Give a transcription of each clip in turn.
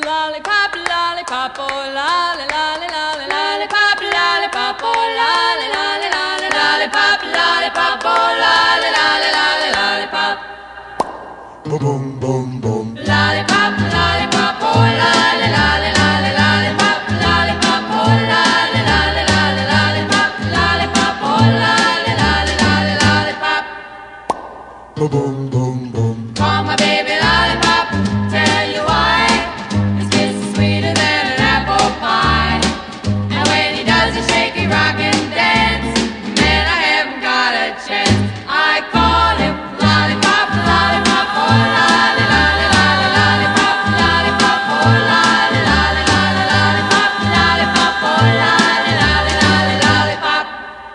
Lollipop, lollipop, oh lolly, lolly, lolly, lollipop, lollipop, oh lolly, lolly, lolly, lollipop, lollipop, oh lolly, lolly, lolly, lollipop. Boom, boom, boom, boom. Lollipop, lollipop, oh lolly, lolly, lolly, lollipop, lollipop, oh lolly, lolly, lolly, lollipop, lollipop, oh lolly, lolly, lolly, lollipop. Boom, boom, boom, boom. Call my baby lollipop, tell you why. His kiss is sweeter than an apple pie. And when he does a shaky rock and dance, man, I haven't got a chance. I call him lollipop, lollipop, oh lolly, lolly, lolly, lollipop, lollipop, oh lolly, lolly, lolly, lollipop, lollipop, oh lolly, lolly, lolly, lollipop.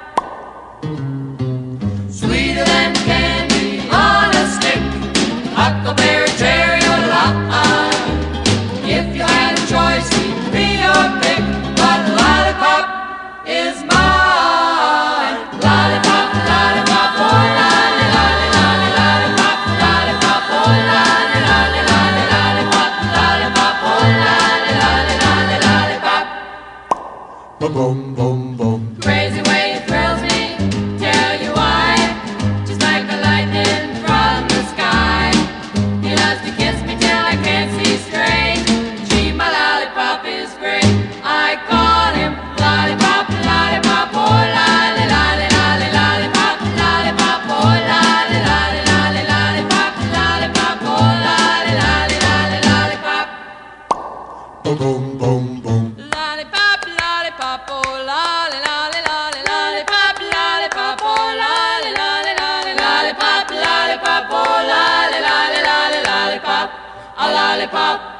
Sweeter than candy on a stick, huckleberry, cherry, or lolly. If you had a choice, he'd be your pick, but lollipop is mine. Lollipop, lollipop, oh lolly, lolly, lolly, lollipop, lollipop, oh lolly, lolly, lolly, lollipop, lollipop, oh lolly, lolly, lolly, lollipop. Boom, boom, boom, boom. Crazy way it thrills me, tell you why. Just like the lightning from the sky. He loves to kiss me till I can't see straight. Gee, my lollipop is great. I call him lollipop, lollipop, oh lolly, lolly, lolly, lollipop, lollipop, oh lolly, lolly, lolly, lollipop, lollipop, oh lolly, lolly, lolly, lollipop. Boom, boom, boom, boom. Lollipop, lollipop, oh lolly, lolly, lolly, lollipop, lollipop, oh lolly, lolly, lolly, lollipop, lollipop, oh lolly, lolly, lolly, lollipop, a lollipop.